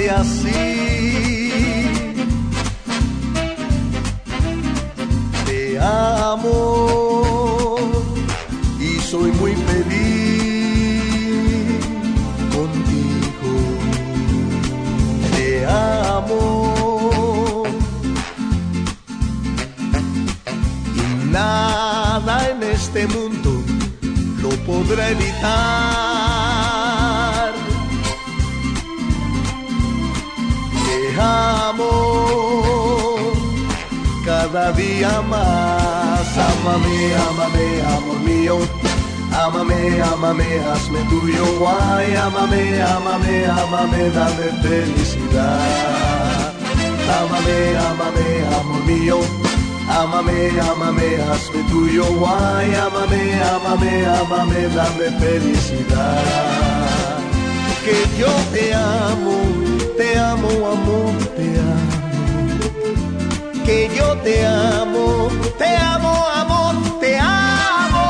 amarte así. Te amo y soy muy feliz contigo. Te amo y nada en este mundo lo podrá evitar. Te amo cada día más. Ámame, ámame, amor mío. Ámame, ámame, hazme tuyo. Ay, ámame, ámame, ámame, dame felicidad. Ámame, ámame, amor mío. Ámame, ámame, hazme tuyo. Ay, ámame, ámame, ámame, dame felicidad. Que yo te amo, amor, te amo. Que yo te amo, amor, te amo.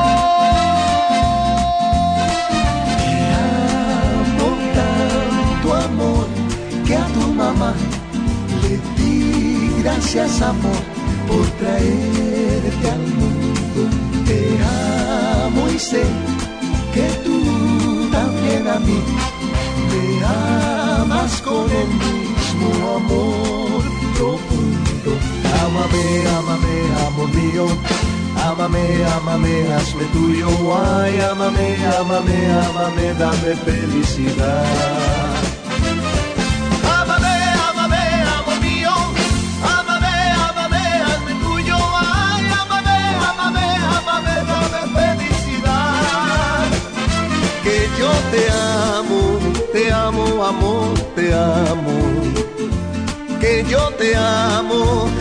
Te amo tanto, amor, que a tu mamá le di gracias, amor, por traerte al mundo. Te amo y sé que tú también a mí me amas con el mismo amor profundo. Ámame, ámame, amor mío. Ámame, ámame, hazme tuyo. Ay, ámame, ámame, ámame, dame felicidad. Ámame, ámame, amor mío. Ámame, ámame, hazme tuyo. Ay, ámame, ámame, ámame, dame felicidad. Que yo te amo, amor, te amo. Que yo te amo,